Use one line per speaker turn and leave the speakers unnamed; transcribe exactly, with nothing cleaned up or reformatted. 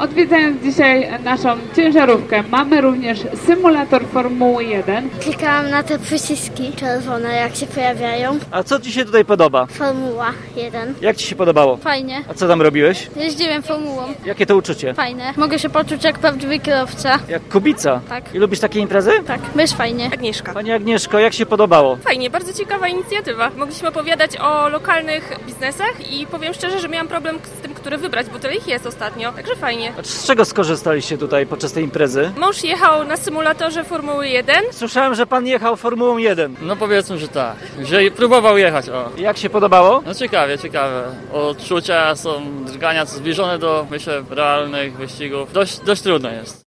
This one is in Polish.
Odwiedzając dzisiaj naszą ciężarówkę, mamy również symulator Formuły jeden.
Klikałam na te przyciski czerwone, jak się pojawiają.
A co Ci się tutaj podoba?
Formuła jeden.
Jak Ci się podobało?
Fajnie.
A co tam robiłeś?
Jeździłem formułą.
Jakie to uczucie?
Fajne. Mogę się poczuć jak prawdziwy kierowca.
Jak Kubica?
Tak.
I lubisz takie imprezy?
Tak, jest fajnie.
Agnieszka.
Pani Agnieszko, jak się podobało?
Fajnie, bardzo ciekawa inicjatywa. Mogliśmy opowiadać o lokalnych biznesach i powiem szczerze, że miałam problem z tym, który wybrać, bo tyle ich jest ostatnio, także fajnie.
A z czego skorzystaliście tutaj podczas tej imprezy?
Mąż jechał na symulatorze Formuły jeden.
Słyszałem, że Pan jechał Formułą jeden.
No powiedzmy, że tak, że próbował jechać, o.
Jak się podobało?
No ciekawie, ciekawe. Odczucia są, drgania zbliżone do, myślę, realnych wyścigów. Dość, dość trudno jest.